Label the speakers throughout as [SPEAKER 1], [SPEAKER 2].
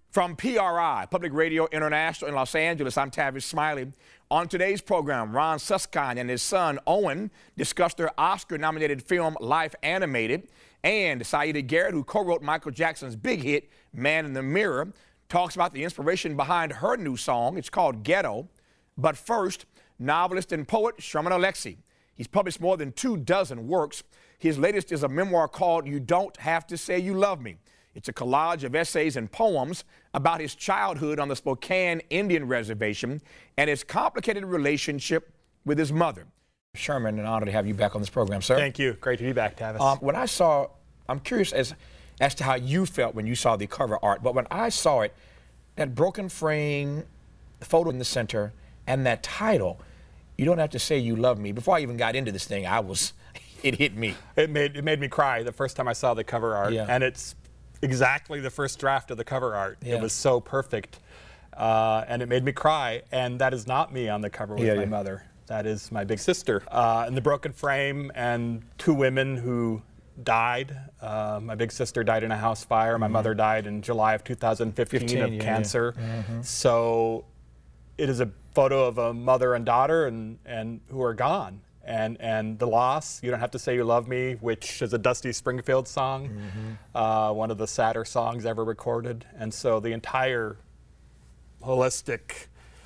[SPEAKER 1] From PRI, Public Radio International in Los Angeles, I'm Tavis Smiley. On today's program, Ron Suskind and his son, Owen, discussed their Oscar-nominated film, Life Animated, and Saida Garrett, who co-wrote Michael Jackson's big hit, Man in the Mirror, talks about the inspiration behind her new song. It's called Ghetto. But first, novelist and poet Sherman Alexie. He's published more than 24 works. His latest is a memoir called You Don't Have to Say You Love Me. It's a collage of essays and poems about his childhood on the Spokane Indian Reservation and his complicated relationship with his mother. Sherman, an honor to have you back on this program, sir.
[SPEAKER 2] Thank you. Great to be back, Tavis.
[SPEAKER 1] I'm curious as to how you felt when you saw the cover art, but when I saw it, that broken frame, the photo in the center, and that title, You Don't Have to Say You Love Me. Before I even got into this thing, it hit me.
[SPEAKER 2] It made me cry the first time I saw the cover art, and it's exactly the first draft of the cover art. It was so perfect, and it made me cry, and that is not me on the cover with my mother. That is my big sister. And the broken frame and two women who died. My big sister died in a house fire. My mother died in July of 2015 of cancer. So it is a photo of a mother and daughter and who are gone. And the loss, You Don't Have to Say You Love Me, which is a Dusty Springfield song, one of the sadder songs ever recorded. And so the entire holistic,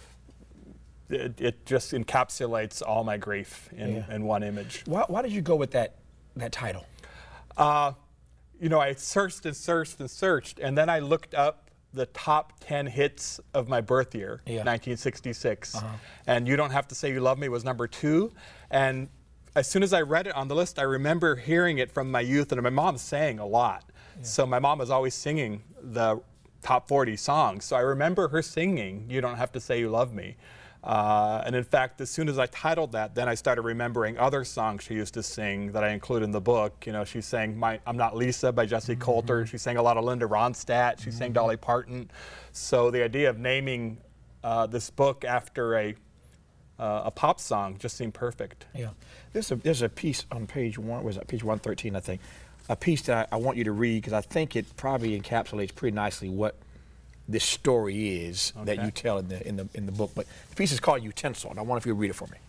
[SPEAKER 2] it just encapsulates all my grief in one image.
[SPEAKER 1] Why did you go with that title?
[SPEAKER 2] You know, I searched and searched and searched, and then I looked up the top 10 hits of my birth year, 1966. And You Don't Have to Say You Love Me was number 2. And as soon as I read it on the list, I remember hearing it from my youth, and my mom sang a lot. So my mom was always singing the top 40 songs. So I remember her singing You Don't Have to Say You Love Me. And in fact, as soon as I titled that, then I started remembering other songs she used to sing that I include in the book. You know, she sang I'm Not Lisa by Jessie Coulter. She sang a lot of Linda Ronstadt. She sang Dolly Parton. So the idea of naming this book after a pop song just seemed perfect.
[SPEAKER 1] Yeah. There's a piece on page 113, I think, a piece that I want you to read because I think it probably encapsulates pretty nicely what this story is that you tell in the book. But the piece is called Utensil, and I wonder if you read it for me.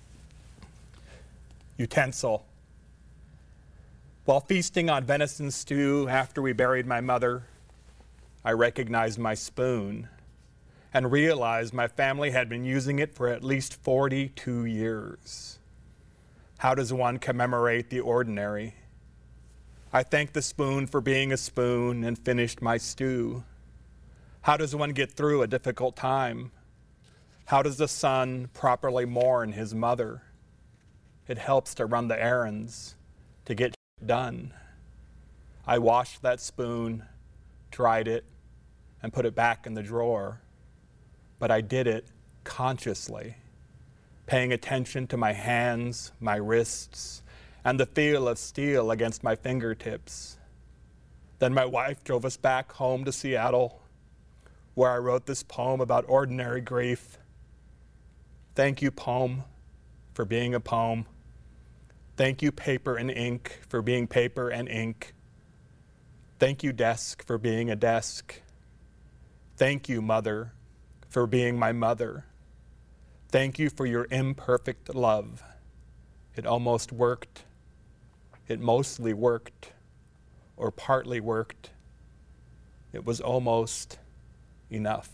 [SPEAKER 2] Utensil. While feasting on venison stew after we buried my mother, I recognized my spoon and realized my family had been using it for at least 42 years. How does one commemorate the ordinary? I thanked the spoon for being a spoon and finished my stew. How does one get through a difficult time? How does the son properly mourn his mother? It helps to run the errands, to get done. I washed that spoon, dried it, and put it back in the drawer. But I did it consciously, paying attention to my hands, my wrists, and the feel of steel against my fingertips. Then my wife drove us back home to Seattle, where I wrote this poem about ordinary grief. Thank you, poem, for being a poem. Thank you, paper and ink, for being paper and ink. Thank you, desk, for being a desk. Thank you, mother, for being my mother. Thank you for your imperfect love. It almost worked. It mostly worked, or partly worked. It was almost enough.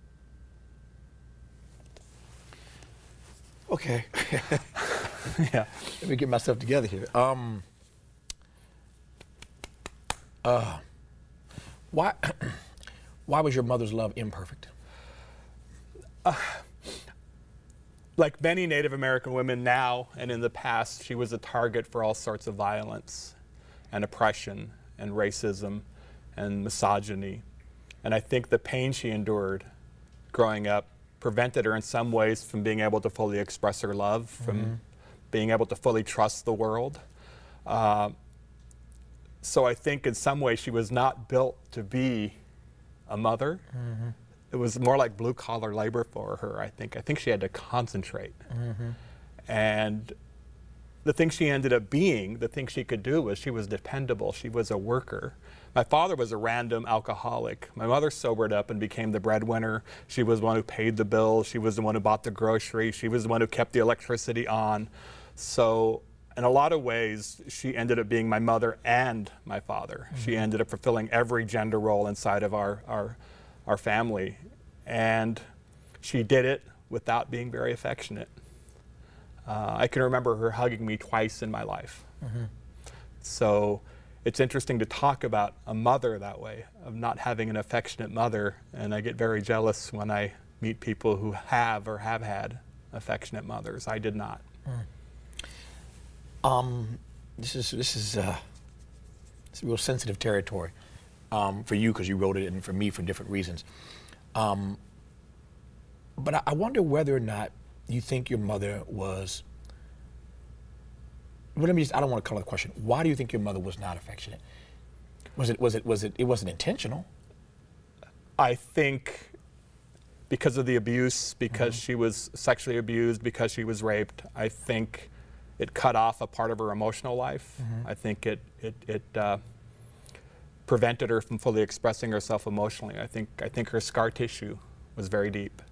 [SPEAKER 1] Okay. Let me get myself together here. Why was your mother's love imperfect?
[SPEAKER 2] Like many Native American women now and in the past, she was a target for all sorts of violence and oppression and racism and misogyny. And I think the pain she endured growing up prevented her in some ways from being able to fully express her love, from being able to fully trust the world. So I think in some ways she was not built to be a mother. It was more like blue-collar labor for her, I think. I think she had to concentrate. And the thing she ended up being, the thing she could do was she was dependable. She was a worker. My father was a random alcoholic. My mother sobered up and became the breadwinner. She was the one who paid the bills. She was the one who bought the groceries. She was the one who kept the electricity on. So in a lot of ways, she ended up being my mother and my father. Mm-hmm. She ended up fulfilling every gender role inside of our family. And she did it without being very affectionate. I can remember her hugging me twice in my life. Mm-hmm. So it's interesting to talk about a mother that way, of not having an affectionate mother, and I get very jealous when I meet people who have or have had affectionate mothers. I did not.
[SPEAKER 1] This is real sensitive territory for you because you wrote it, and for me for different reasons. But I wonder whether or not you think your mother was. Well, I don't want to color the question. Why do you think your mother was not affectionate? It wasn't intentional?
[SPEAKER 2] I think because of the abuse, because she was sexually abused, because she was raped, I think it cut off a part of her emotional life. I think it prevented her from fully expressing herself emotionally. I think her scar tissue was very deep.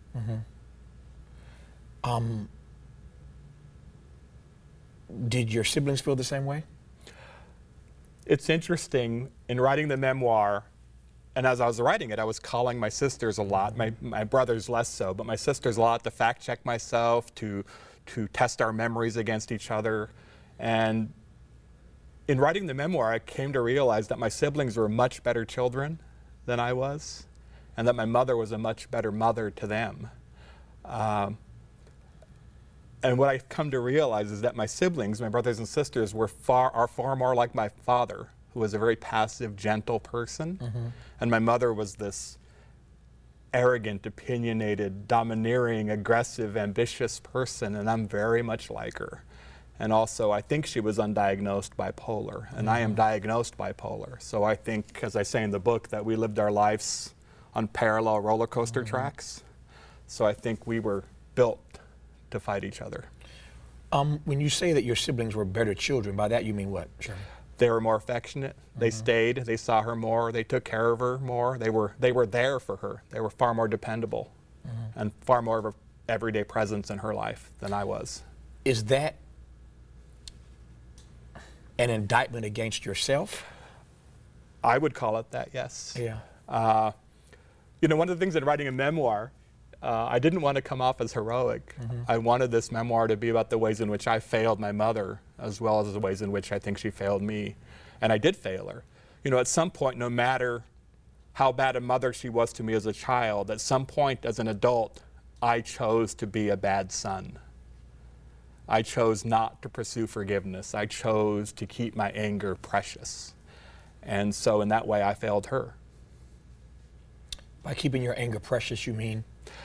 [SPEAKER 1] Did your siblings feel the same way?
[SPEAKER 2] It's interesting, in writing the memoir, and as I was writing it, I was calling my sisters a lot, my brothers less so, but my sisters a lot to fact check myself, to test our memories against each other. And in writing the memoir, I came to realize that my siblings were much better children than I was, and that my mother was a much better mother to them. And what I've come to realize is that my siblings, my brothers and sisters, are far more like my father, who was a very passive, gentle person. And my mother was this arrogant, opinionated, domineering, aggressive, ambitious person, and I'm very much like her. And also, I think she was undiagnosed bipolar, and I am diagnosed bipolar. So I think, as I say in the book, that we lived our lives on parallel roller coaster tracks. So I think we were built to fight each other.
[SPEAKER 1] When you say that your siblings were better children, by that you mean what, Sherman?
[SPEAKER 2] They were more affectionate. They stayed. They saw her more. They took care of her more. They were there for her. They were far more dependable and far more of an everyday presence in her life than I was.
[SPEAKER 1] Is that an indictment against yourself?
[SPEAKER 2] I would call it that, yes.
[SPEAKER 1] Yeah.
[SPEAKER 2] One of the things in writing a memoir, I didn't want to come off as heroic. I wanted this memoir to be about the ways in which I failed my mother, as well as the ways in which I think she failed me. And I did fail her. At some point, no matter how bad a mother she was to me as a child, at some point as an adult, I chose to be a bad son. I chose not to pursue forgiveness. I chose to keep my anger precious. And so in that way, I failed her.
[SPEAKER 1] By keeping your anger precious, you mean?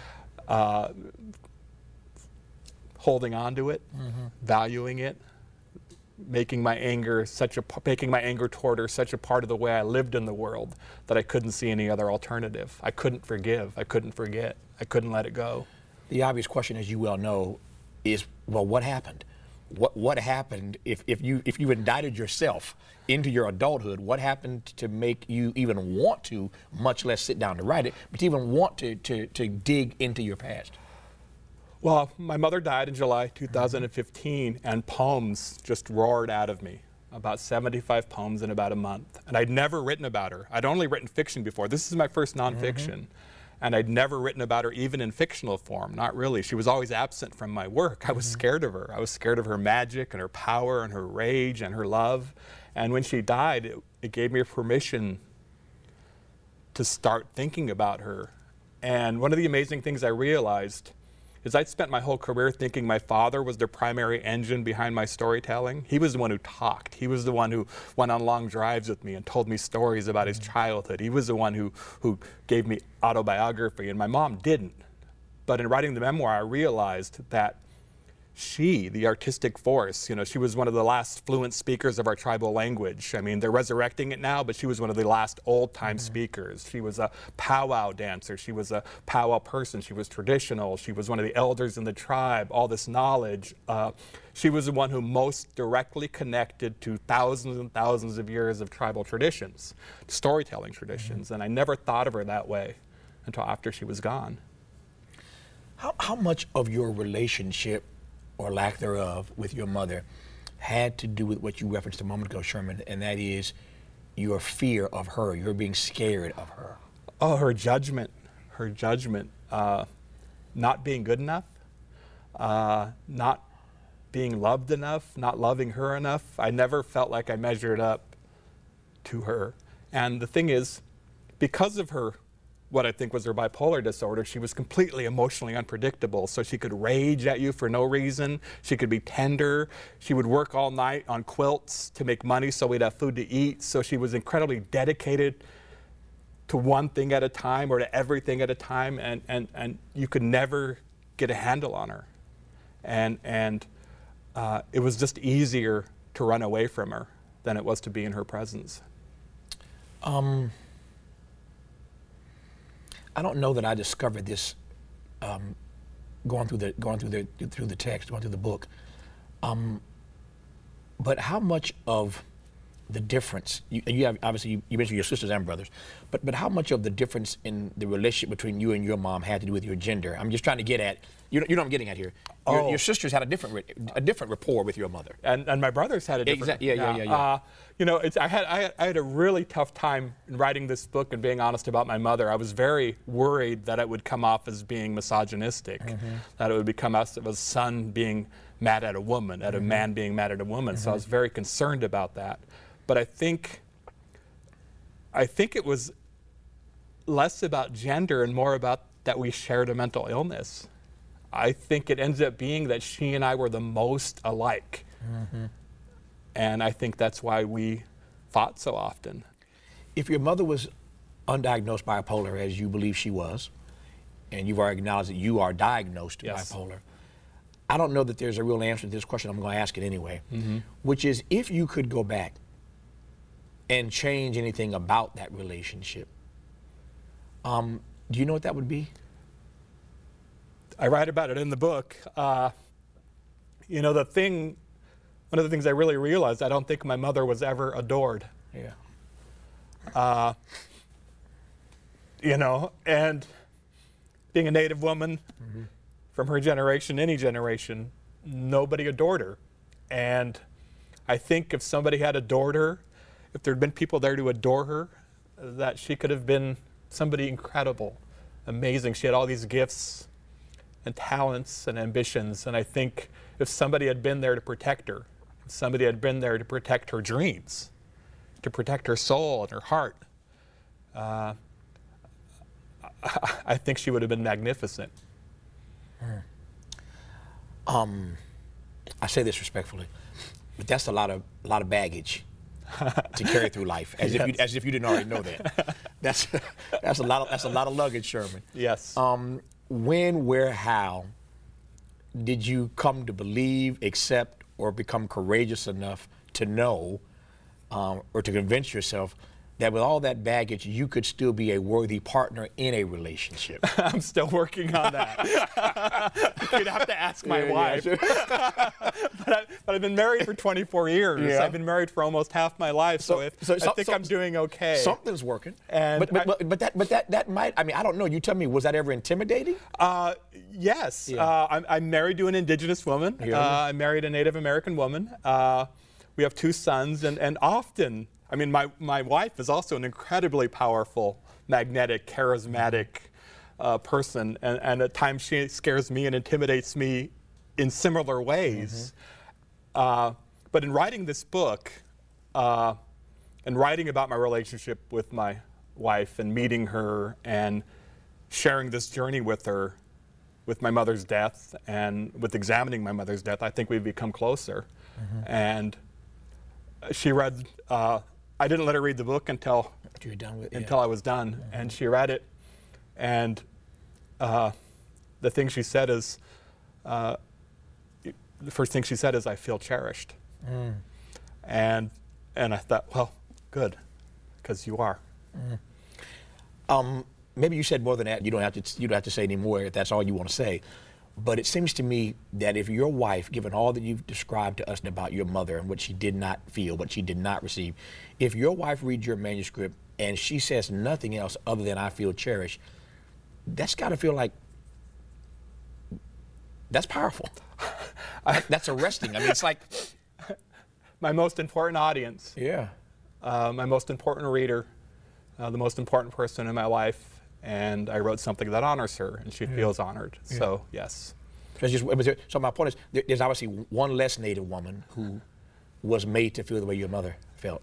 [SPEAKER 2] Holding on to it, valuing it, making my anger toward her such a part of the way I lived in the world that I couldn't see any other alternative. I couldn't forgive. I couldn't forget. I couldn't let it go.
[SPEAKER 1] The obvious question, as you well know, is, well, what happened? What happened if you indicted yourself into your adulthood? What happened to make you even want to, much less sit down to write it, but even want to dig into your past?
[SPEAKER 2] Well, my mother died in July 2015, and poems just roared out of me. About 75 poems in about a month. And I'd never written about her. I'd only written fiction before. This is my first nonfiction. And I'd never written about her even in fictional form, not really. She was always absent from my work. I was scared of her. I was scared of her magic and her power and her rage and her love. And when she died, it gave me permission to start thinking about her. And one of the amazing things I realized is I'd spent my whole career thinking my father was the primary engine behind my storytelling. He was the one who talked. He was the one who went on long drives with me and told me stories about his childhood. He was the one who gave me autobiography, and my mom didn't. But in writing the memoir, I realized that she, the artistic force, she was one of the last fluent speakers of our tribal language. I mean, they're resurrecting it now, but she was one of the last old-time speakers. She was a powwow dancer. She was a powwow person. She was traditional. She was one of the elders in the tribe, all this knowledge. She was the one who most directly connected to thousands and thousands of years of tribal traditions, storytelling traditions, and I never thought of her that way until after she was gone.
[SPEAKER 1] How much of your relationship, or lack thereof, with your mother had to do with what you referenced a moment ago, Sherman, and that is your fear of her, your being scared of her?
[SPEAKER 2] Oh, her judgment, not being good enough, not being loved enough, not loving her enough. I never felt like I measured up to her. And the thing is, because of her, what I think was her bipolar disorder, she was completely emotionally unpredictable. So she could rage at you for no reason. She could be tender. She would work all night on quilts to make money so we'd have food to eat. So she was incredibly dedicated to one thing at a time or to everything at a time, and you could never get a handle on her. And it was just easier to run away from her than it was to be in her presence.
[SPEAKER 1] I don't know that I discovered this going through the text, going through the book. But how much of the difference, you have, obviously you mentioned your sisters and brothers, but how much of the difference in the relationship between you and your mom had to do with your gender? I'm just trying to get at, you know what I'm getting at here. Your sisters had a different rapport with your mother,
[SPEAKER 2] and my brothers had a different.
[SPEAKER 1] Yeah.
[SPEAKER 2] I had a really tough time in writing this book and being honest about my mother. I was very worried that it would come off as being misogynistic, that it would become as a son being mad at a woman, at a man being mad at a woman. So I was very concerned about that. But I think it was less about gender and more about that we shared a mental illness. I think it ended up being that she and I were the most alike. And I think that's why we fought so often.
[SPEAKER 1] If your mother was undiagnosed bipolar, as you believe she was, and you've already acknowledged that you are diagnosed bipolar, I don't know that there's a real answer to this question. I'm going to ask it anyway, which is, if you could go back and change anything about that relationship, do you know what that would be?
[SPEAKER 2] I write about it in the book. One of the things I really realized, I don't think my mother was ever adored. And being a Native woman from her generation, any generation, nobody adored her. And I think if somebody had adored her, if there'd been people there to adore her, that she could have been somebody incredible, amazing. She had all these gifts and talents and ambitions. And I think if somebody had been there to protect her, if somebody had been there to protect her dreams, to protect her soul and her heart, I think she would have been magnificent.
[SPEAKER 1] I say this respectfully, but that's a lot of baggage to carry through life, as if you didn't already know that. That's a lot of luggage, Sherman.
[SPEAKER 2] Yes.
[SPEAKER 1] When, where, how did you come to believe, accept, or become courageous enough to know, or to convince yourself that with all that baggage, you could still be a worthy partner in a relationship?
[SPEAKER 2] I'm still working on that. You'd have to ask my wife. Yeah, but I've been married for 24 years.
[SPEAKER 1] Yeah.
[SPEAKER 2] I've been married for almost half my life, so I think I'm doing okay.
[SPEAKER 1] Something's working.
[SPEAKER 2] And
[SPEAKER 1] but that might, I mean, I don't know. You tell me, was that ever intimidating?
[SPEAKER 2] Yes.
[SPEAKER 1] Yeah.
[SPEAKER 2] I'm married to an indigenous woman. I married a Native American woman. We have 2 sons, and often, I mean, my wife is also an incredibly powerful, magnetic, charismatic person, and at times she scares me and intimidates me in similar ways. But in writing this book, and writing about my relationship with my wife and meeting her and sharing this journey with her, with my mother's death and with examining my mother's death, I think we've become closer. And she read, I didn't let her read the book until
[SPEAKER 1] You're done with,
[SPEAKER 2] until I was done, and she read it, and the thing she said is, the first thing she said is, "I feel cherished." And I thought, well, good, because you are.
[SPEAKER 1] Maybe you said more than that. You don't have to say any more if that's all you want to say. But it seems to me that if your wife, given all that you've described to us about your mother and what she did not feel, what she did not receive, if your wife reads your manuscript and she says nothing else other than "I feel cherished," that's got to feel like, that's powerful. That's arresting. I mean, it's like,
[SPEAKER 2] my most important audience.
[SPEAKER 1] yeah.
[SPEAKER 2] My most important reader, the most important person in my life, and I wrote something that honors her, and she feels honored. Yeah. So, yes.
[SPEAKER 1] So my point is, there's obviously one less Native woman who was made to feel the way your mother felt.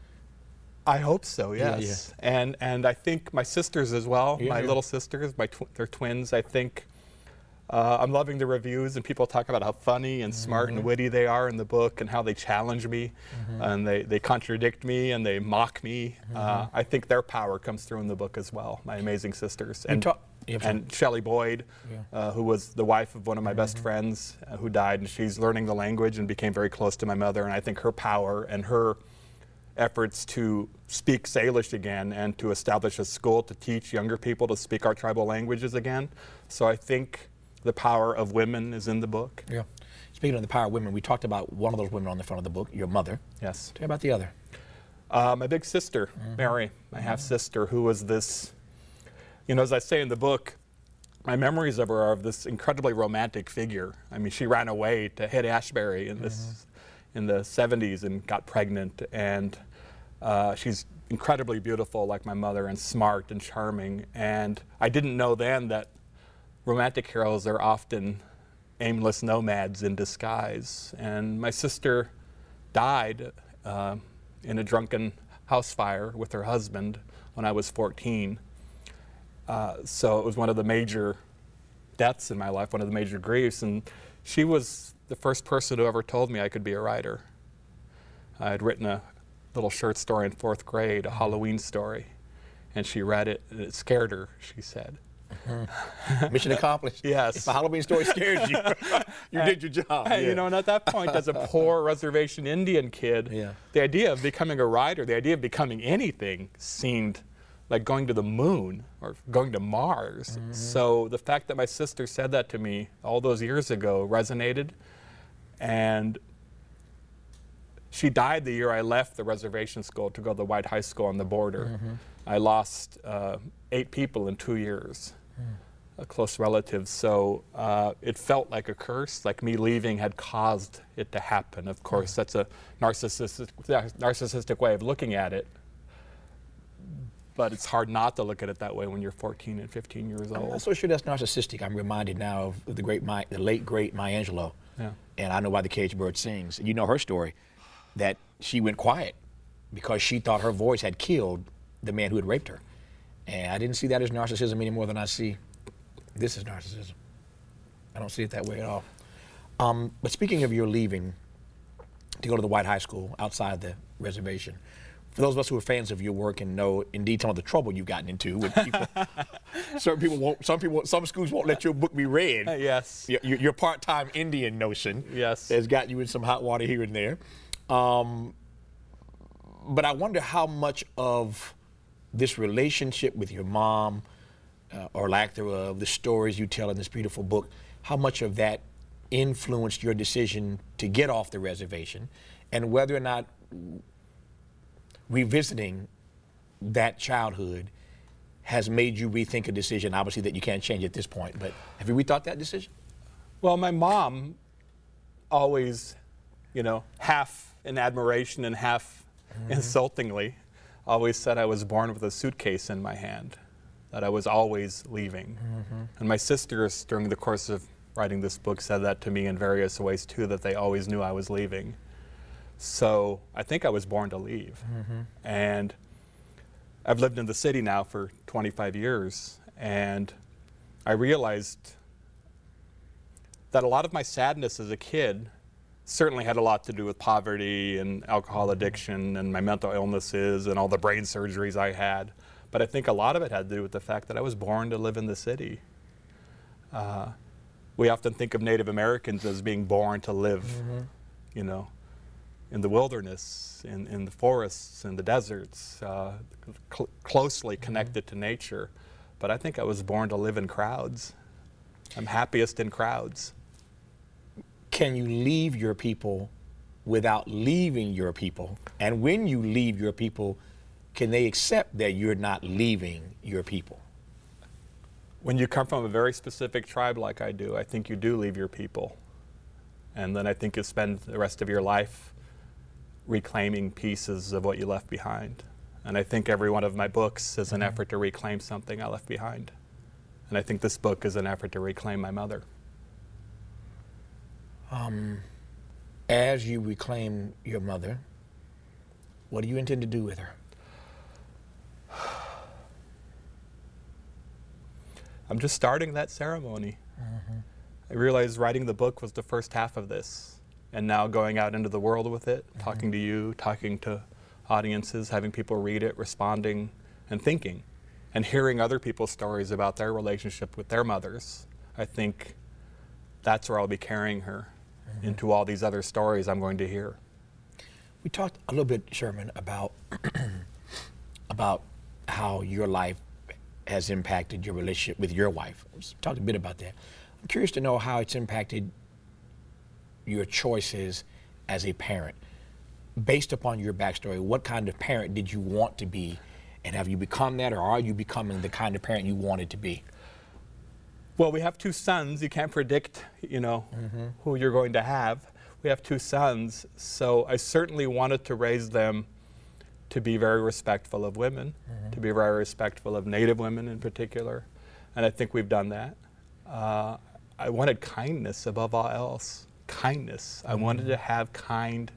[SPEAKER 2] I hope so, yes. Yeah. And I think my sisters as well, my little sisters, they're twins. I think I'm loving the reviews, and people talk about how funny and smart and witty they are in the book, and how they challenge me, and they contradict me, and they mock me. I think their power comes through in the book as well, my amazing sisters. And Shelley Boyd, who was the wife of one of my best friends who died, and she's learning the language and became very close to my mother, and I think her power and her efforts to speak Salish again and to establish a school to teach younger people to speak our tribal languages again. So I think the power of women is in the book.
[SPEAKER 1] Yeah. Speaking of the power of women, we talked about one of those women on the front of the book, your mother.
[SPEAKER 2] Yes.
[SPEAKER 1] Tell me about the other.
[SPEAKER 2] My big sister, Mary, my half-sister, who was this, as I say in the book, my memories of her are of this incredibly romantic figure. I mean, she ran away to Haight-Ashbury in the 70s and got pregnant, and she's incredibly beautiful like my mother, and smart and charming. And I didn't know then that romantic heroes are often aimless nomads in disguise. And my sister died in a drunken house fire with her husband when I was 14. So it was one of the major deaths in my life, one of the major griefs. And she was the first person who ever told me I could be a writer. I had written a little short story in 4th grade, a Halloween story. And she read it, and it scared her, she said.
[SPEAKER 1] Mission accomplished.
[SPEAKER 2] Yes.
[SPEAKER 1] If a Halloween story scared you, you did your job.
[SPEAKER 2] And at that point, as a poor reservation Indian kid, the idea of becoming a writer, the idea of becoming anything seemed like going to the moon or going to Mars. So the fact that my sister said that to me all those years ago resonated. And she died the year I left the reservation school to go to the white high school on the border. I lost 8 people in 2 years, close relatives. So it felt like a curse, like me leaving had caused it to happen. Of course, that's a narcissistic way of looking at it. But it's hard not to look at it that way when you're 14 and 15 years old.
[SPEAKER 1] I'm not so sure that's narcissistic. I'm reminded now of the late great Maya Angelou.
[SPEAKER 2] Yeah.
[SPEAKER 1] And I Know Why the Caged Bird Sings. You know her story, that she went quiet because she thought her voice had killed the man who had raped her. And I didn't see that as narcissism any more than I see this as narcissism. I don't see it that way at all. But speaking of your leaving to go to the white high school outside the reservation, for those of us who are fans of your work and know indeed some of the trouble you've gotten into with people, some schools won't let your book be read.
[SPEAKER 2] Yes.
[SPEAKER 1] Your part-time Indian notion has got you in some hot water here and there. But I wonder how much of this relationship with your mom, or lack thereof, the stories you tell in this beautiful book, how much of that influenced your decision to get off the reservation, and whether or not revisiting that childhood has made you rethink a decision, obviously, that you can't change at this point. But have you rethought that decision?
[SPEAKER 2] Well, my mom always, half in admiration and half insultingly, always said I was born with a suitcase in my hand, that I was always leaving. And my sisters, during the course of writing this book, said that to me in various ways too, that they always knew I was leaving. So I think I was born to leave. And I've lived in the city now for 25 years, and I realized that a lot of my sadness as a kid certainly had a lot to do with poverty and alcohol addiction and my mental illnesses and all the brain surgeries I had. But I think a lot of it had to do with the fact that I was born to live in the city. We often think of Native Americans as being born to live, you know, in the wilderness, in the forests, in the deserts, closely connected to nature. But I think I was born to live in crowds. I'm happiest in crowds.
[SPEAKER 1] Can you leave your people without leaving your people? And when you leave your people, can they accept that you're not leaving your people?
[SPEAKER 2] When you come from a very specific tribe like I do, I think you do leave your people. And then I think you spend the rest of your life reclaiming pieces of what you left behind. And I think every one of my books is an effort to reclaim something I left behind. And I think this book is an effort to reclaim my mother.
[SPEAKER 1] As you reclaim your mother, what do you intend to do with her?
[SPEAKER 2] I'm just starting that ceremony. I realized writing the book was the first half of this, and now going out into the world with it, talking to you, talking to audiences, having people read it, responding, and thinking, and hearing other people's stories about their relationship with their mothers. I think that's where I'll be carrying her into all these other stories I'm going to hear.
[SPEAKER 1] We talked a little bit, Sherman, about about how your life has impacted your relationship with your wife. We talked a bit about that. I'm curious to know how it's impacted your choices as a parent. Based upon your backstory, what kind of parent did you want to be? And have you become that, or are you becoming the kind of parent you wanted to be?
[SPEAKER 2] Well, we have two sons. You can't predict, you know, who you're going to have. We have two sons, so I certainly wanted to raise them to be very respectful of women, to be very respectful of Native women in particular, and I think we've done that. I wanted kindness above all else. Kindness. I wanted to have kind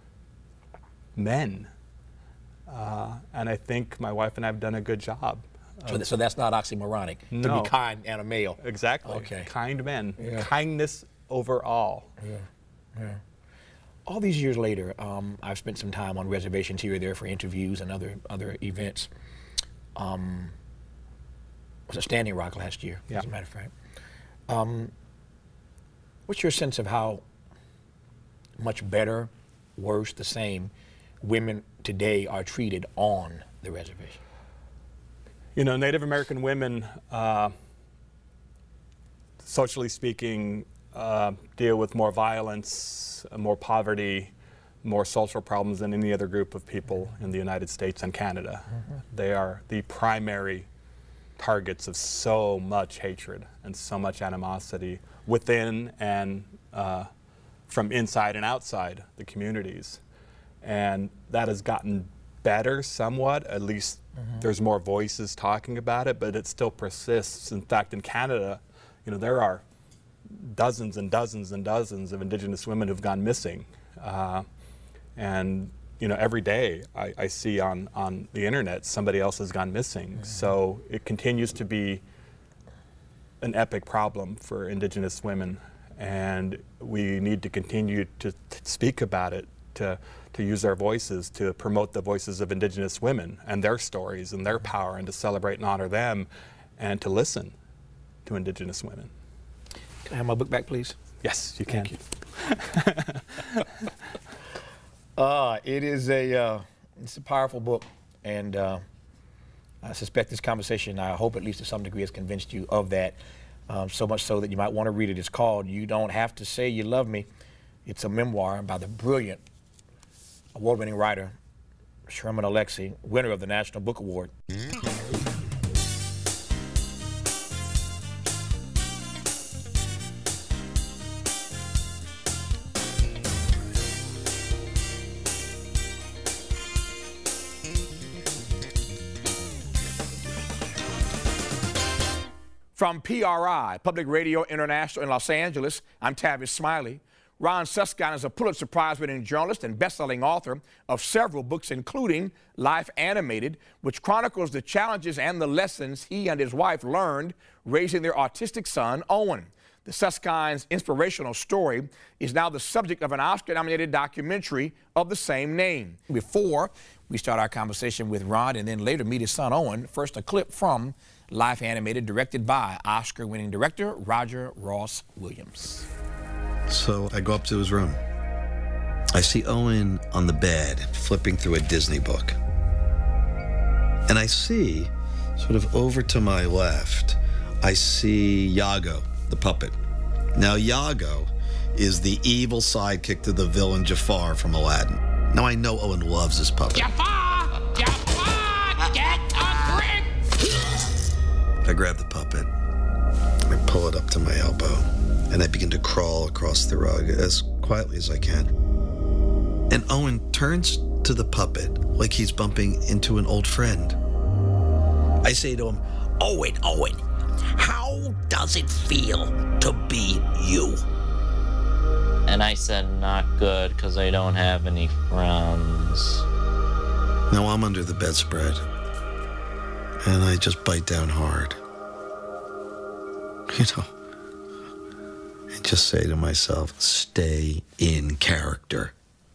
[SPEAKER 2] men, and I think my wife and I have done a good job.
[SPEAKER 1] So that's not oxymoronic, to
[SPEAKER 2] No.
[SPEAKER 1] be kind and a male.
[SPEAKER 2] Exactly.
[SPEAKER 1] Okay.
[SPEAKER 2] Kind men.
[SPEAKER 1] Yeah.
[SPEAKER 2] Kindness overall.
[SPEAKER 1] Yeah. All these years later, I've spent some time on reservations here or there for interviews and other events. I was at Standing Rock last year, as a matter of fact. What's your sense of how much better, worse, the same women today are treated on the reservation?
[SPEAKER 2] You know, Native American women, socially speaking, deal with more violence, more poverty, more social problems than any other group of people in the United States and Canada. They are the primary targets of so much hatred and so much animosity within and from inside and outside the communities. And that has gotten better somewhat, at least there's more voices talking about it, but it still persists. In fact, in Canada, you know, there are dozens and dozens and dozens of Indigenous women who've gone missing. And you know, every day I see on the internet somebody else has gone missing. So it continues to be an epic problem for Indigenous women, and we need to continue to speak about it, to use our voices to promote the voices of Indigenous women and their stories and their power, and to celebrate and honor them, and to listen to Indigenous women.
[SPEAKER 1] Can I have my book back, please?
[SPEAKER 2] Yes, you can.
[SPEAKER 1] Thank you. It's a powerful book, and I suspect this conversation, I hope at least to some degree, has convinced you of that, so much so that you might want to read it. It's called You Don't Have to Say You Love Me. It's a memoir by the brilliant award-winning writer Sherman Alexie, winner of the National Book Award. From PRI, Public Radio International in Los Angeles, I'm Tavis Smiley. Ron Suskind is a Pulitzer Prize-winning journalist and best-selling author of several books, including Life Animated, which chronicles the challenges and the lessons he and his wife learned raising their autistic son, Owen. The Suskind's inspirational story is now the subject of an Oscar-nominated documentary of the same name. Before we start our conversation with Ron and then later meet his son, Owen, first a clip from Life Animated, directed by Oscar-winning director Roger Ross Williams.
[SPEAKER 3] So I go up to his room. I see Owen on the bed, flipping through a Disney book. And I see, sort of over to my left, I see Iago, the puppet. Now, Iago is the evil sidekick to the villain Jafar from Aladdin. Now, I know Owen loves his puppet.
[SPEAKER 4] Jafar! Jafar! Get a grip!
[SPEAKER 3] I grab the puppet, I pull it up to my elbow, and I begin to crawl across the rug as quietly as I can. And Owen turns to the puppet like he's bumping into an old friend. I say to him,
[SPEAKER 4] Owen, how does it feel to be you?
[SPEAKER 5] And I said, not good, because I don't have any friends.
[SPEAKER 3] now I'm under the bedspread, and I just bite down hard. You know, and just say to myself, stay in character.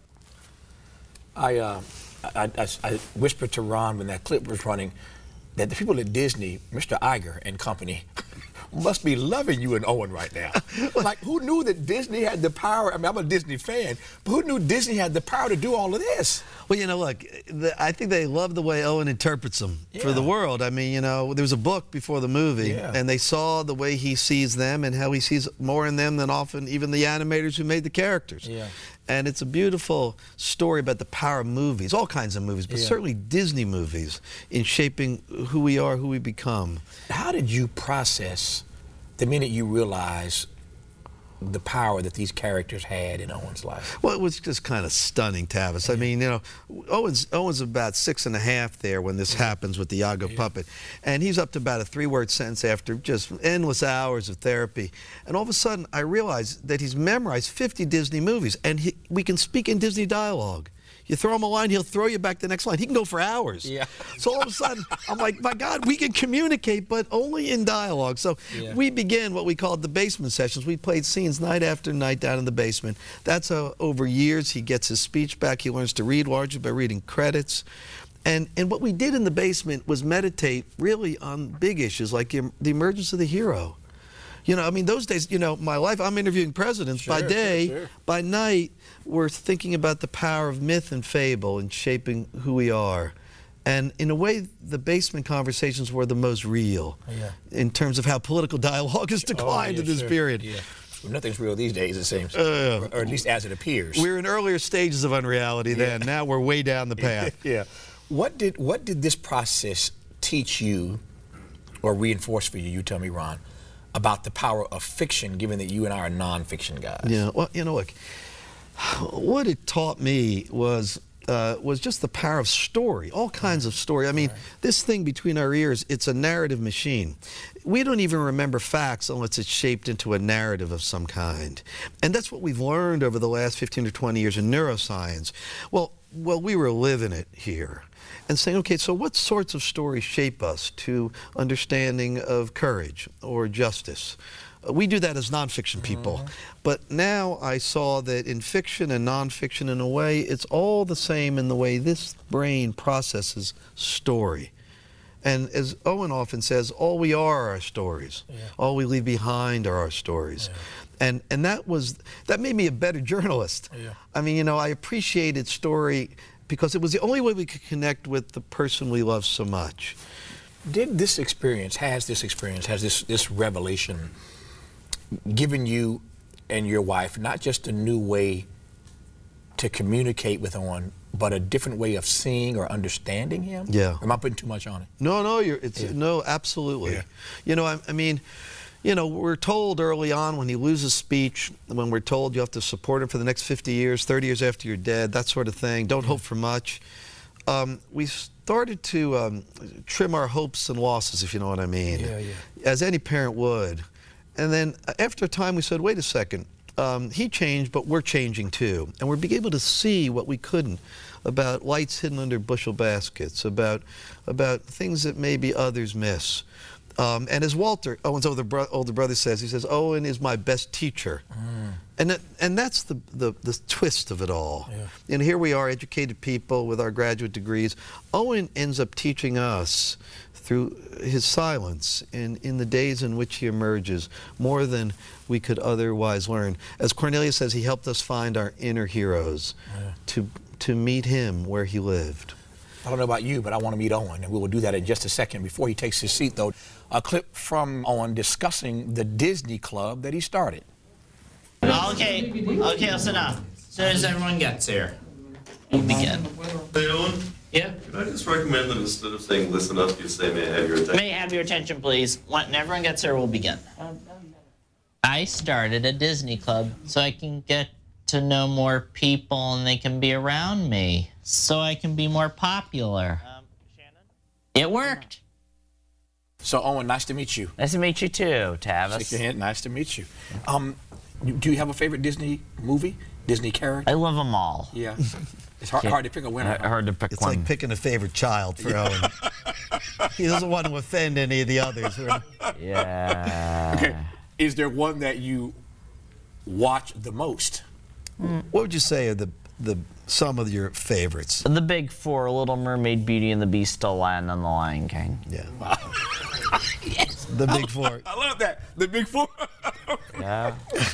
[SPEAKER 1] I whispered to Ron when that clip was running that the people at Disney, Mr. Iger and company, must be loving you and Owen right now. Like, who knew that Disney had the power? I mean, I'm a Disney fan, but who knew Disney had the power to do all of this?
[SPEAKER 3] Well, you know, look, I think they love the way Owen interprets them for the world. I mean, you know, there was a book before the movie, and they saw the way he sees them and how he sees more in them than often even the animators who made the characters. And it's a beautiful story about the power of movies, all kinds of movies, but certainly Disney movies, in shaping who we are, who we become.
[SPEAKER 1] How did you process the minute you realized the power that these characters had in Owen's life?
[SPEAKER 3] Well, it was just kind of stunning, Tavis. I mean, you know, Owen's about 6.5 there when this happens with the Iago puppet. And he's up to about a 3-word sentence after just endless hours of therapy. And all of a sudden, I realized that he's memorized 50 Disney movies, and we can speak in Disney dialogue. You throw him a line, he'll throw you back the next line. He can go for hours. So all of a sudden, I'm like, my God, we can communicate, but only in dialogue. So we began what we called the basement sessions. We played scenes night after night down in the basement. That's how, over years, he gets his speech back. He learns to read largely by reading credits. And what we did in the basement was meditate really on big issues like the emergence of the hero. You know, I mean, those days, you know, my life, I'm interviewing presidents by day, by night, we're thinking about the power of myth and fable in shaping who we are. And in a way, the basement conversations were the most real in terms of how political dialogue has declined in this period.
[SPEAKER 1] Well, nothing's real these days, it seems, or at least as it appears.
[SPEAKER 3] We were in earlier stages of unreality then. Now we're way down the path.
[SPEAKER 1] What did this process teach you or reinforce for you, tell me, Ron, about the power of fiction, given that you and I are nonfiction guys?
[SPEAKER 3] Yeah, well, you know, look, what it taught me was just the power of story, all kinds of story. I mean, this thing between our ears, it's a narrative machine. We don't even remember facts unless it's shaped into a narrative of some kind. And that's what we've learned over the last 15 or 20 years in neuroscience. Well, we were living it here and saying, okay, so what sorts of stories shape us to understanding of courage or justice? We do that as nonfiction people, but now I saw that in fiction and nonfiction, in a way, it's all the same in the way this brain processes story. And as Owen often says, all we are our stories. All we leave behind are our stories. And that made me a better journalist. I mean, you know, I appreciated story because it was the only way we could connect with the person we love so much.
[SPEAKER 1] Has this revelation given you and your wife not just a new way to communicate with Owen, but a different way of seeing or understanding him? Or am I putting too much on it?
[SPEAKER 3] No, no, absolutely. You know, I mean, you know, we're told early on when he loses speech, when we're told you have to support him for the next 50 years, 30 years after you're dead, that sort of thing, don't hope for much. We started to trim our hopes and losses, if you know what I mean, as any parent would. And then after a time we said, wait a second, he changed, but we're changing too. And we're being able to see what we couldn't about lights hidden under bushel baskets, about things that maybe others miss. And as Walter, Owen's older brother says, he says, Owen is my best teacher. And that's the twist of it all. And here we are, educated people with our graduate degrees. Owen ends up teaching us through his silence in the days in which he emerges, more than we could otherwise learn. As Cornelius says, he helped us find our inner heroes, to meet him where he lived.
[SPEAKER 1] I don't know about you, but I want to meet Owen, and we will do that in just a second. Before he takes his seat, though, a clip from Owen discussing the Disney Club that he started.
[SPEAKER 5] Okay, listen up. As soon as everyone gets here, we'll begin.
[SPEAKER 6] Hey, Owen?
[SPEAKER 5] Yeah?
[SPEAKER 6] Can I just recommend that instead of saying listen up, you say may I have your attention?
[SPEAKER 5] May I have your attention, please? When everyone gets here, we'll begin. I started a Disney Club so I can get to know more people and they can be around me, so I can be more popular. Shannon? It worked.
[SPEAKER 1] So, Owen, nice to meet you.
[SPEAKER 5] Nice to meet you too, Tavis.
[SPEAKER 1] Shake your hand. Nice to meet you. Do you have a favorite Disney movie? Disney character?
[SPEAKER 5] I love them all.
[SPEAKER 1] Yeah. It's hard to pick a winner.
[SPEAKER 5] Hard to pick
[SPEAKER 3] It's
[SPEAKER 5] one.
[SPEAKER 3] like picking a favorite child for Owen. He doesn't want to offend any of the others.
[SPEAKER 5] Yeah.
[SPEAKER 1] Okay. Is there one that you watch the most?
[SPEAKER 3] What would you say are some of your favorites?
[SPEAKER 5] The big four: Little Mermaid, Beauty and the Beast, Aladdin, and the Lion King.
[SPEAKER 3] Yeah.
[SPEAKER 1] Yes.
[SPEAKER 3] The big four.
[SPEAKER 1] I love that. The big four.
[SPEAKER 5] Yeah.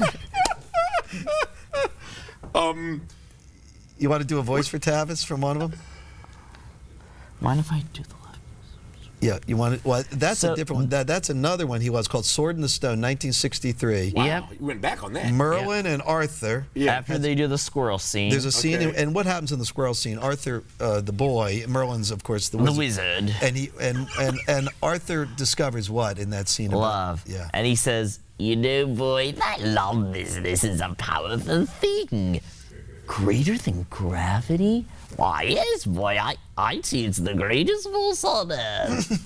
[SPEAKER 3] You want to do a voice for Tavis from one of them?
[SPEAKER 5] Mind if I do the left?
[SPEAKER 3] Yeah, you want it? Well, that's
[SPEAKER 5] So-
[SPEAKER 3] a different one. That's another one he was called Sword in the Stone, 1963.
[SPEAKER 1] Wow,
[SPEAKER 5] Yep.
[SPEAKER 1] you went back on that.
[SPEAKER 3] Merlin and Arthur.
[SPEAKER 1] Yeah.
[SPEAKER 5] After they do the squirrel scene.
[SPEAKER 3] There's a scene,
[SPEAKER 1] Okay.
[SPEAKER 3] and what happens in the squirrel scene? Arthur, the boy, Merlin's of course the
[SPEAKER 5] the
[SPEAKER 3] wizard.
[SPEAKER 5] wizard.
[SPEAKER 3] And he and Arthur discovers what in that scene? about-
[SPEAKER 5] Love.
[SPEAKER 3] Yeah.
[SPEAKER 5] And he says, you know, boy, that love business is a powerful thing. Greater than gravity? Why, yes, boy, I'd see it's the greatest force on earth.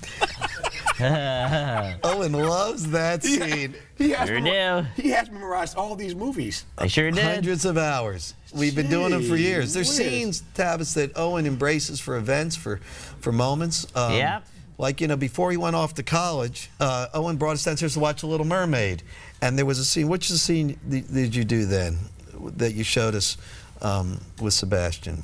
[SPEAKER 3] Owen loves that scene.
[SPEAKER 1] He has,
[SPEAKER 5] Sure do.
[SPEAKER 1] he has memorized all these movies.
[SPEAKER 5] I sure did.
[SPEAKER 3] Hundreds of hours. We've been doing them for
[SPEAKER 1] Gee
[SPEAKER 3] years. There's
[SPEAKER 1] whiz.
[SPEAKER 3] scenes, Tavis, that Owen embraces for events, for moments.
[SPEAKER 5] Yep.
[SPEAKER 3] Like, you know, before he went off to college, Owen brought us downstairs to watch The Little Mermaid. And there was a scene. Which scene did you do then that you showed us with Sebastian?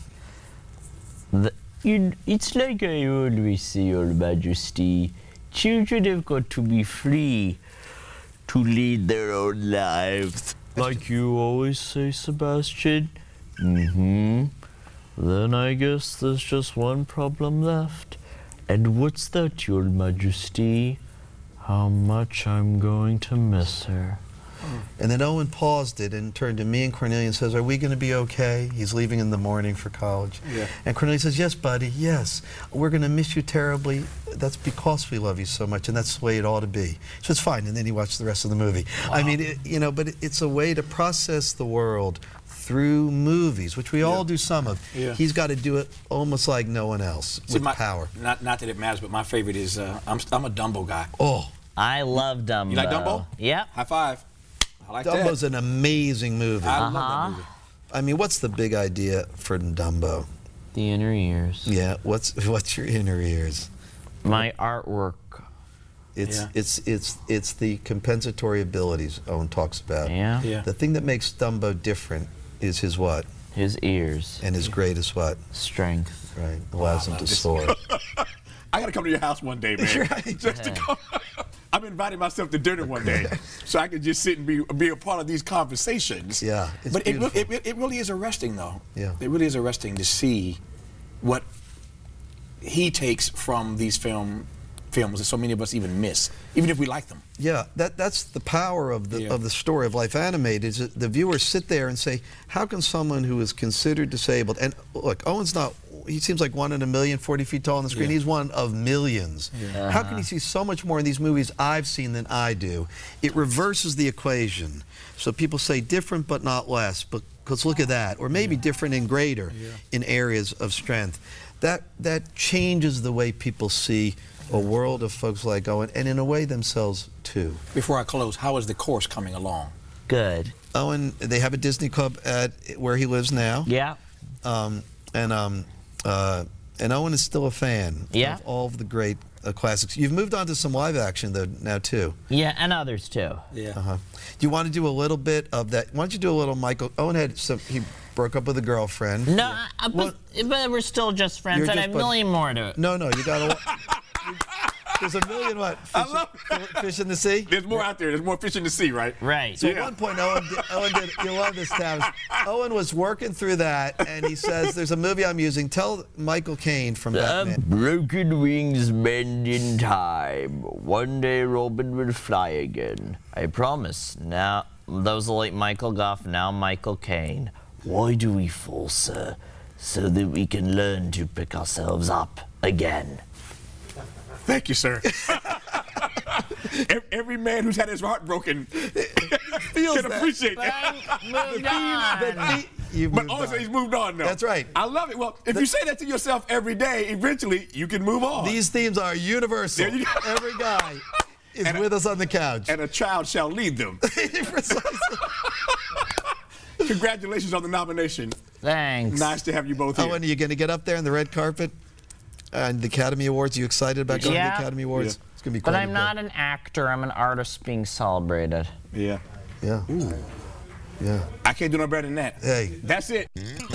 [SPEAKER 5] It's like I always say, Your Majesty, children have got to be free to lead their own lives. Like you always say, Sebastian? Mm-hmm. Then I guess there's just one problem left. And what's that, Your Majesty? How much I'm going to miss her.
[SPEAKER 3] And then Owen paused it and turned to me and Cornelia and says, are we going to be okay? He's leaving in the morning for college.
[SPEAKER 1] Yeah.
[SPEAKER 3] And Cornelia says, yes, buddy, yes. We're going to miss you terribly. That's because we love you so much, and that's the way it ought to be. So it's fine. And then he watched the rest of the movie. Wow. I mean, but it's a way to process the world through movies, which we all do some of.
[SPEAKER 1] Yeah.
[SPEAKER 3] He's got to do it almost like no one else, with power.
[SPEAKER 1] Not that it matters, but my favorite is, I'm a Dumbo guy.
[SPEAKER 3] Oh.
[SPEAKER 5] I love Dumbo.
[SPEAKER 1] You like Dumbo?
[SPEAKER 5] Yep.
[SPEAKER 1] High five. I like
[SPEAKER 3] Dumbo's
[SPEAKER 1] that.
[SPEAKER 3] an amazing movie.
[SPEAKER 1] I love that movie.
[SPEAKER 3] I mean, what's the big idea for Dumbo?
[SPEAKER 5] The inner ears.
[SPEAKER 3] Yeah, what's your inner ears?
[SPEAKER 5] My artwork.
[SPEAKER 3] It's the compensatory abilities Owen talks about.
[SPEAKER 5] Yeah.
[SPEAKER 1] Yeah.
[SPEAKER 3] The thing that makes Dumbo different is his what?
[SPEAKER 5] His ears.
[SPEAKER 3] And his greatest what?
[SPEAKER 5] Strength.
[SPEAKER 3] Right, allows him to soar.
[SPEAKER 1] I got to come to your house one day, man. Just to come. I'm inviting myself to dinner one day so I can just sit and be a part of these conversations.
[SPEAKER 3] Yeah, it's
[SPEAKER 1] but
[SPEAKER 3] beautiful.
[SPEAKER 1] it really is arresting, though.
[SPEAKER 3] Yeah.
[SPEAKER 1] It really is arresting to see what he takes from these films that so many of us even miss, even if we like them.
[SPEAKER 3] Yeah, that's the power of the story of Life Animated. Is that the viewers sit there and say, how can someone who is considered disabled, and look, Owen's not, he seems like 1 in a million, 40 feet tall on the screen.
[SPEAKER 1] Yeah.
[SPEAKER 3] He's one of millions.
[SPEAKER 1] Yeah.
[SPEAKER 3] How can he see so much more in these movies I've seen than I do? It reverses the equation. So people say different but not less, because look at that, or maybe different and greater in areas of strength. That changes the way people see a world of folks like Owen, and in a way themselves too.
[SPEAKER 1] Before I close, how is the course coming along?
[SPEAKER 5] Good.
[SPEAKER 3] Owen, they have a Disney Club at where he lives now.
[SPEAKER 5] Yeah.
[SPEAKER 3] And Owen is still a fan of all of the great classics. You've moved on to some live action though now too.
[SPEAKER 5] Yeah, and others too.
[SPEAKER 1] Yeah.
[SPEAKER 3] Do you want to do a little bit of that? Why don't you do a little Michael? Owen had he broke up with a girlfriend.
[SPEAKER 5] No, but we're still just friends,
[SPEAKER 3] You're
[SPEAKER 5] and I
[SPEAKER 3] just
[SPEAKER 5] have a million more to it.
[SPEAKER 3] No, you got to. There's a million what? Fish in the sea?
[SPEAKER 1] There's more out there. There's more fish in the sea, right?
[SPEAKER 5] Right.
[SPEAKER 3] So at one point, Owen did, you love this, Tavis. Owen was working through that, and he says, there's a movie I'm using. Tell Michael Caine from Batman.
[SPEAKER 5] Broken wings bend in time. One day Robin will fly again. I promise. Now, that was the late Michael Goff, now Michael Caine. Why do we fall, sir? So that we can learn to pick ourselves up again.
[SPEAKER 1] Thank you, sir. Every man who's had his heart broken
[SPEAKER 3] feels
[SPEAKER 1] can appreciate that.
[SPEAKER 5] Moved on.
[SPEAKER 1] But also, he's moved on now.
[SPEAKER 3] That's right.
[SPEAKER 1] I love it. Well, if you say that to yourself every day, eventually you can move on.
[SPEAKER 3] These themes are universal.
[SPEAKER 1] There you go.
[SPEAKER 3] Every guy is with us on the couch.
[SPEAKER 1] And a child shall lead them.
[SPEAKER 3] Precisely.
[SPEAKER 1] Congratulations on the nomination.
[SPEAKER 5] Thanks.
[SPEAKER 1] Nice to have you both here.
[SPEAKER 3] Owen, are you going to get up there on the red carpet and the Academy Awards? Are you excited about going to the Academy Awards?
[SPEAKER 1] Yeah.
[SPEAKER 3] It's going to be quite
[SPEAKER 5] But I'm not an actor. I'm an artist being celebrated.
[SPEAKER 1] Yeah.
[SPEAKER 3] Yeah. Ooh. Yeah.
[SPEAKER 1] I can't do no better than that.
[SPEAKER 3] Hey.
[SPEAKER 1] That's it.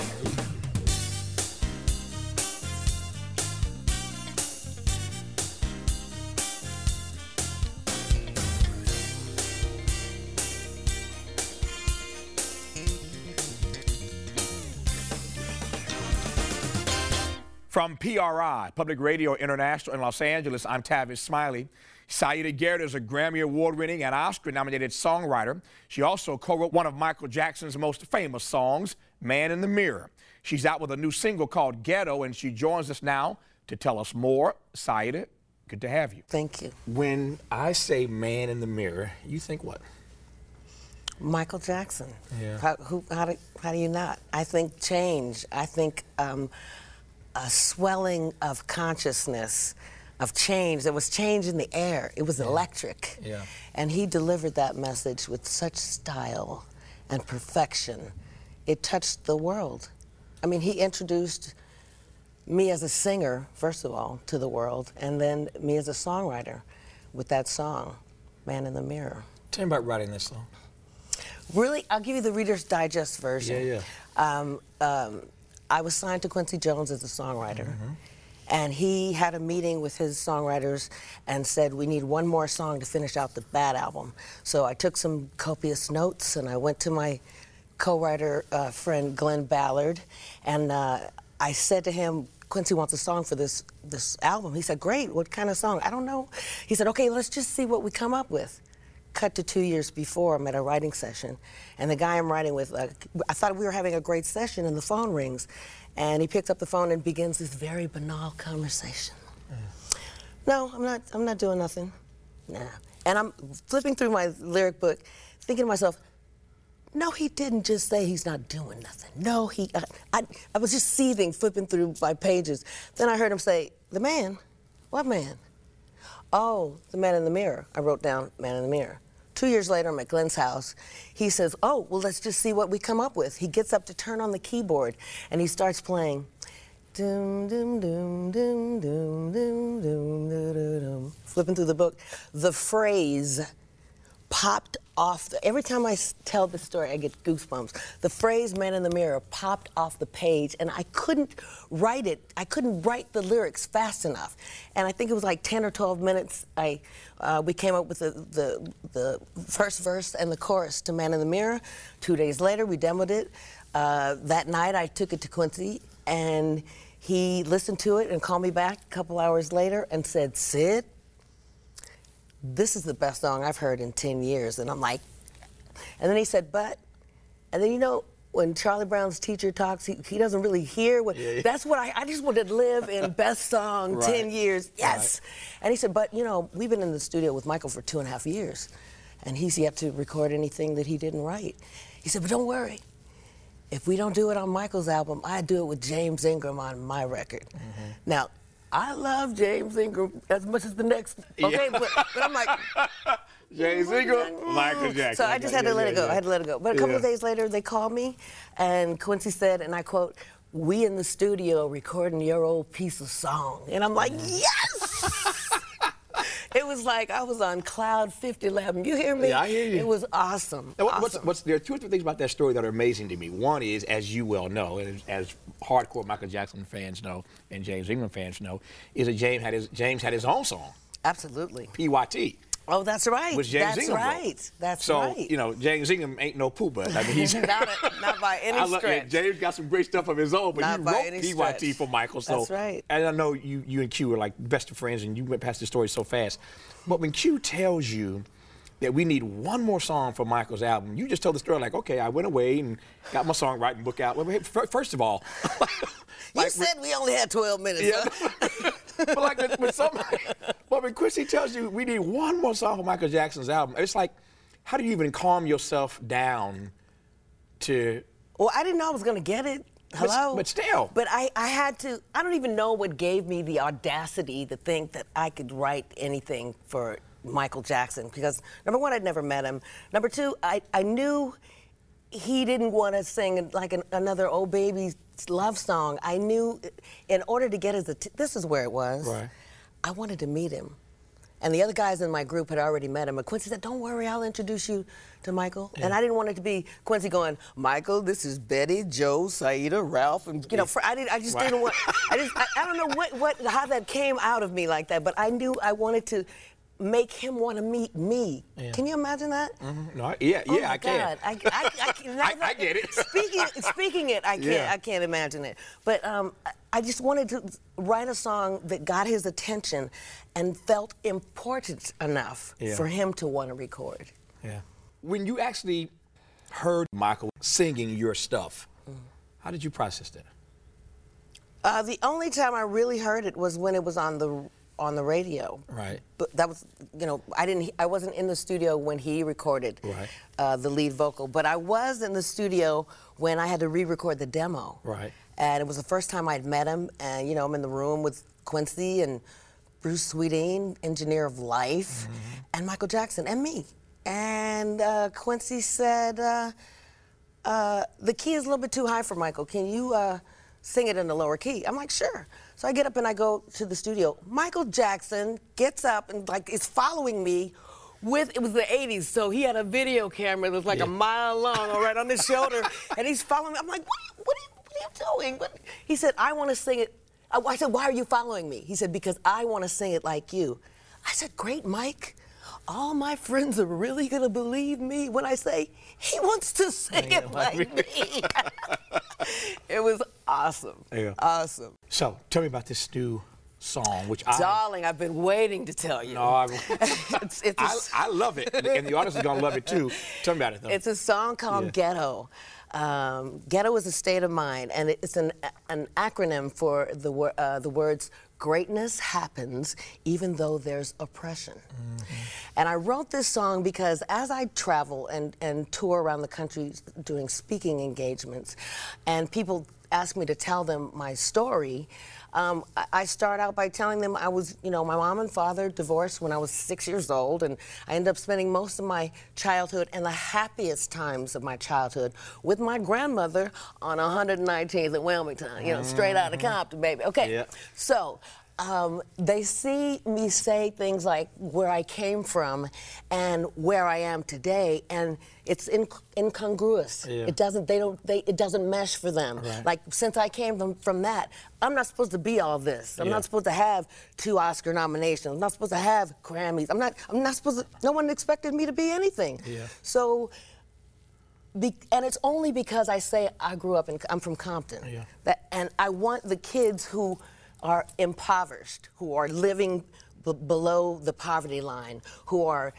[SPEAKER 1] From PRI, Public Radio International in Los Angeles, I'm Tavis Smiley. Saida Garrett is a Grammy Award-winning and Oscar-nominated songwriter. She also co-wrote one of Michael Jackson's most famous songs, Man in the Mirror. She's out with a new single called Ghetto, and she joins us now to tell us more. Saida, good to have you.
[SPEAKER 7] Thank you.
[SPEAKER 1] When I say Man in the Mirror, you think what?
[SPEAKER 7] Michael Jackson.
[SPEAKER 1] Yeah.
[SPEAKER 7] How do you not? I think change. I think a swelling of consciousness, of change. There was change in the air. It was electric.
[SPEAKER 1] Yeah.
[SPEAKER 7] And he delivered that message with such style and perfection. It touched the world. I mean, he introduced me as a singer, first of all, to the world, and then me as a songwriter with that song, Man in the Mirror.
[SPEAKER 1] Tell me about writing this song.
[SPEAKER 7] Really, I'll give you the Reader's Digest version. I was signed to Quincy Jones as a songwriter, and he had a meeting with his songwriters and said, we need one more song to finish out the Bad album. So I took some copious notes, and I went to my co-writer friend, Glenn Ballard, and I said to him, Quincy wants a song for this album. He said, great, what kind of song? I don't know. He said, okay, let's just see what we come up with. Cut to 2 years before, I'm at a writing session, and the guy I'm writing with, I thought we were having a great session, and the phone rings, and he picks up the phone and begins this very banal conversation. No, I'm not doing nothing. Nah. And I'm flipping through my lyric book, thinking to myself, no, he didn't just say he's not doing nothing. No, I was just seething, flipping through my pages. Then I heard him say, the man? What man? Oh, the Man in the Mirror. I wrote down Man in the Mirror. 2 years later, I'm at Glenn's house. He says, oh, well, let's just see what we come up with. He gets up to turn on the keyboard, and he starts playing. Doom, doom, doom, doom, doom, doom, doom, doom, doom. Flipping through the book. The phrase popped off. Every time I tell this story, I get goosebumps. The phrase "Man in the Mirror" popped off the page, and I couldn't write it. I couldn't write the lyrics fast enough. And I think it was like 10 or 12 minutes. We came up with the first verse and the chorus to "Man in the Mirror." 2 days later, we demoed it. That night, I took it to Quincy, and he listened to it and called me back a couple hours later and said, "Sid, this is the best song I've heard in 10 years. And I'm like, and then he said, and then, you know, when Charlie Brown's teacher talks, he doesn't really hear what, that's what I just wanted to live in best song, 10 years, yes. Right. And he said, but, you know, we've been in the studio with Michael for 2.5 years, and he's yet to record anything that he didn't write. He said, but don't worry. If we don't do it on Michael's album, I do it with James Ingram on my record. Mm-hmm. Now, I love James Ingram as much as the next. Okay, but I'm like,
[SPEAKER 1] James Ingram, Michael Jackson.
[SPEAKER 7] So I just had to let it go. I had to let it go. But a couple of days later, they called me, and Quincy said, and I quote, "We in the studio recording your old piece of song," and I'm like, yes. It was like I was on cloud 5011. You hear me?
[SPEAKER 1] Yeah, I hear you.
[SPEAKER 7] It was awesome.
[SPEAKER 1] Now,
[SPEAKER 7] awesome.
[SPEAKER 1] There are two or three things about that story that are amazing to me. One is, as you well know, as hardcore Michael Jackson fans know, and James Ingram fans know, is that James had his own song.
[SPEAKER 7] Absolutely.
[SPEAKER 1] PYT.
[SPEAKER 7] Oh, that's right.
[SPEAKER 1] Which James
[SPEAKER 7] That's
[SPEAKER 1] Ingram wrote.
[SPEAKER 7] right. That's
[SPEAKER 1] So,
[SPEAKER 7] right.
[SPEAKER 1] you know, James Ingram ain't no poo bud. I mean, he's
[SPEAKER 7] not by any stretch.
[SPEAKER 1] James got some great stuff of his own, but
[SPEAKER 7] Not
[SPEAKER 1] he
[SPEAKER 7] by
[SPEAKER 1] wrote
[SPEAKER 7] any
[SPEAKER 1] PYT
[SPEAKER 7] stretch.
[SPEAKER 1] for Michael. So,
[SPEAKER 7] That's right.
[SPEAKER 1] And I know you and Q are like best of friends, and you went past the story so fast. But when Q tells you that we need one more song for Michael's album, you just told the story like, okay, I went away and got my songwriting book out. Well, first of all,
[SPEAKER 7] You said we only had 12 minutes.
[SPEAKER 1] yeah.
[SPEAKER 7] Huh?
[SPEAKER 1] But like but when Quincy tells you we need one more song for Michael Jackson's album, it's like, how do you even calm yourself down to?
[SPEAKER 7] Well, I didn't know I was going to get it. Hello?
[SPEAKER 1] But still.
[SPEAKER 7] But I had to, I don't even know what gave me the audacity to think that I could write anything for Michael Jackson. Because, number one, I'd never met him. Number two, I knew he didn't want to sing like another old baby love song. I knew in order to get this is where it was.
[SPEAKER 1] Right.
[SPEAKER 7] I wanted to meet him. And the other guys in my group had already met him. And Quincy said, don't worry, I'll introduce you to Michael. Yeah. And I didn't want it to be Quincy going, Michael, this is Betty, Joe, Saida, Ralph. And, you know, I just didn't want, I don't know how that came out of me like that, but I knew I wanted to make him want to meet me. Yeah. Can you imagine that?
[SPEAKER 1] Mm-hmm. No, yeah,
[SPEAKER 7] oh
[SPEAKER 1] I can.
[SPEAKER 7] I
[SPEAKER 1] get it.
[SPEAKER 7] Speaking it, I can't imagine it. But I just wanted to write a song that got his attention and felt important enough for him to want to record.
[SPEAKER 1] Yeah. When you actually heard Michael singing your stuff, how did you process that?
[SPEAKER 7] The only time I really heard it was when it was on the radio.
[SPEAKER 1] Right.
[SPEAKER 7] But that was, you know, I wasn't in the studio when he recorded the lead vocal, but I was in the studio when I had to re-record the demo.
[SPEAKER 1] Right.
[SPEAKER 7] And it was the first time I'd met him, and you know, I'm in the room with Quincy and Bruce Sweeting, Engineer of Life, and Michael Jackson, and me. And Quincy said, the key is a little bit too high for Michael. Can you sing it in the lower key? I'm like, sure. So I get up and I go to the studio. Michael Jackson gets up and like is following me it was the 80s, so he had a video camera that was like a mile long, all right, on his shoulder, and he's following me. I'm like, what are you doing? He said, I want to sing it. I said, why are you following me? He said, because I want to sing it like you. I said, great, Mike. All my friends are really going to believe me when I say he wants to sing it like me. It was awesome. Yeah. Awesome.
[SPEAKER 1] So, tell me about this new song, which
[SPEAKER 7] Darling, I've been waiting to tell you.
[SPEAKER 1] No, I love it, and the audience is going to love it too. Tell me about it, though.
[SPEAKER 7] It's a song called Ghetto. Ghetto is a state of mind, and it's an acronym for the words greatness happens even though there's oppression. And I wrote this song because as I travel and tour around the country doing speaking engagements, and people ask me to tell them my story, I start out by telling them I was, you know, my mom and father divorced when I was 6 years old, and I ended up spending most of my childhood and the happiest times of my childhood with my grandmother on 119th at Wilmington, you know, straight out of Compton, baby. Okay, yeah. So they see me say things like where I came from and where I am today, and it's incongruous. Yeah. It doesn't mesh for them. Right. Like, since I came from that, I'm not supposed to be all this. I'm not supposed to have 2 Oscar nominations. I'm not supposed to have Grammys. I'm not supposed to, no one expected me to be anything. Yeah. So, and it's only because I say I grew up I'm from Compton. Yeah. And I want the kids who are impoverished, who are living below the poverty line, who are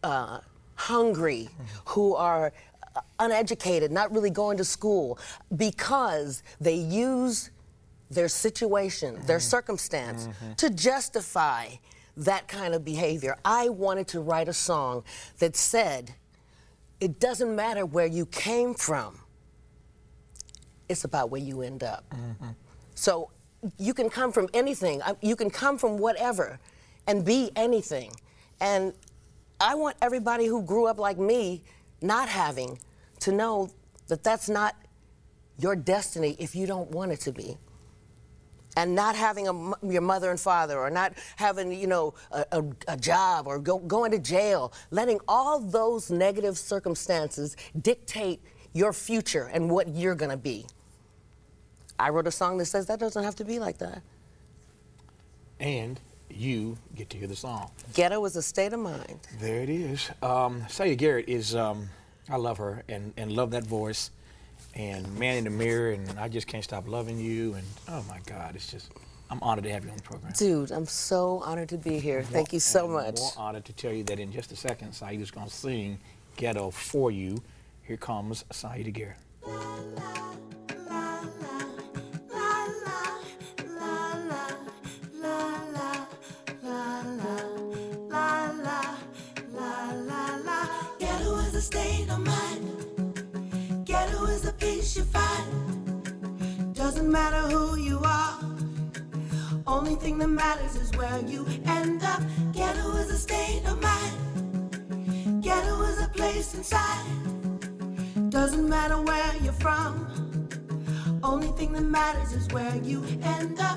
[SPEAKER 7] hungry, who are uneducated, not really going to school, because they use their situation, their circumstance, to justify that kind of behavior. I wanted to write a song that said, it doesn't matter where you came from, it's about where you end up. So you can come from anything, you can come from whatever and be anything. And I want everybody who grew up like me, not having, to know that that's not your destiny if you don't want it to be. And not having your mother and father, or not having, you know, a job, or going to jail, letting all those negative circumstances dictate your future and what you're gonna be. I wrote a song that says that doesn't have to be like that.
[SPEAKER 1] And you get to hear the song.
[SPEAKER 7] Ghetto is a state of mind.
[SPEAKER 1] There it is. Sylvia Garrett is, I love her and love that voice. And Man in the Mirror, and I Just Can't Stop Loving You. And oh my God, it's just, I'm honored to have you on the program.
[SPEAKER 7] Dude, I'm so honored to be here. Thank you so much.
[SPEAKER 1] More honored to tell you that in just a second, Saida's going to sing Ghetto for you. Here comes Saida Garrett.
[SPEAKER 8] Ghetto is a state of mind. Ghetto is a peace you find. Doesn't matter who you are. Only thing that matters is where you end up. Ghetto is a state of mind. Ghetto is a place inside. Doesn't matter where you're from. Only thing that matters is where you end up.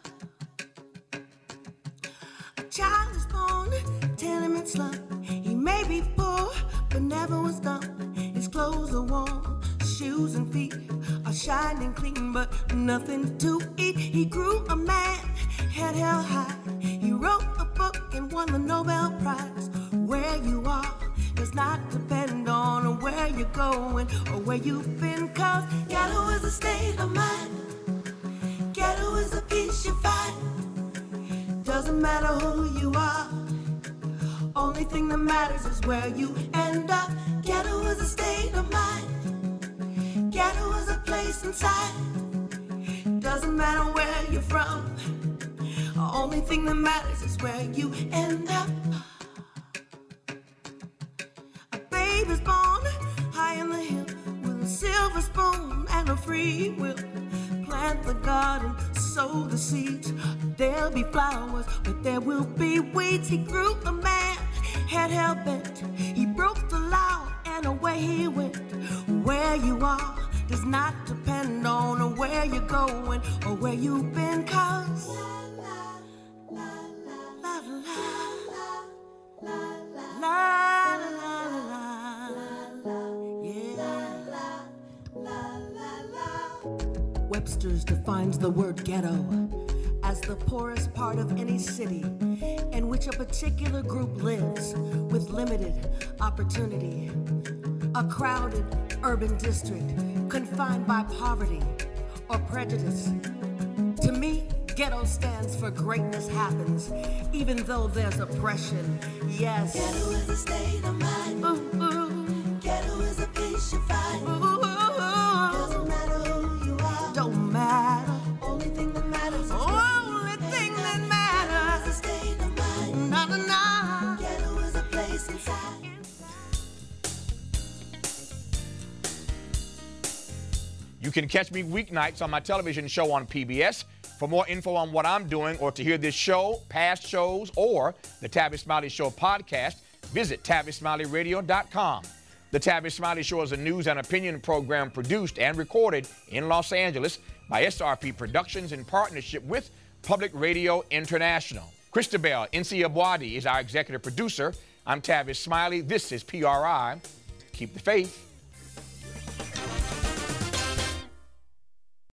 [SPEAKER 8] A child is born, tenement slum. He may be poor, but never was dumb. His clothes are warm, shoes and feet are shining clean, but nothing to eat. He grew a man, head held high. He wrote a book and won the Nobel Prize. Where you are does not depend on where you're going or where you've been, 'cause ghetto is a state of mind. Ghetto is a peace you find. Doesn't matter who you are. Only thing that matters is where you end up. Ghetto is a state of mind. Ghetto is a place inside. Doesn't matter where you're from. Only thing that matters is where you end up. A baby's born high in the hill with a silver spoon and a free will. Plant the garden, sow the seeds. There'll be flowers, but there will be weeds. He grew a man, head held bent. He broke the law and away he went. Where you are does not depend on where you're going or where you've been, 'cause Webster's defines the word ghetto as the poorest part of any city in which a particular group lives with limited opportunity. A crowded urban district confined by poverty or prejudice. To me, ghetto stands for greatness happens, even though there's oppression. Yes. Ghetto is a state of mind. Ooh, ooh. Ghetto is a peace you find. Ooh, ooh. Doesn't matter who you are. Don't matter. Only thing that matters is only thing that matters. Ghetto is a state of mind. Na na na. Ghetto is a place inside.
[SPEAKER 1] You can catch me weeknights on my television show on PBS. For more info on what I'm doing or to hear this show, past shows, or the Tavis Smiley Show podcast, visit TavisSmileyRadio.com. The Tavis Smiley Show is a news and opinion program produced and recorded in Los Angeles by SRP Productions in partnership with Public Radio International. Christabel Nsiabwadi is our executive producer. I'm Tavis Smiley. This is PRI. Keep the faith.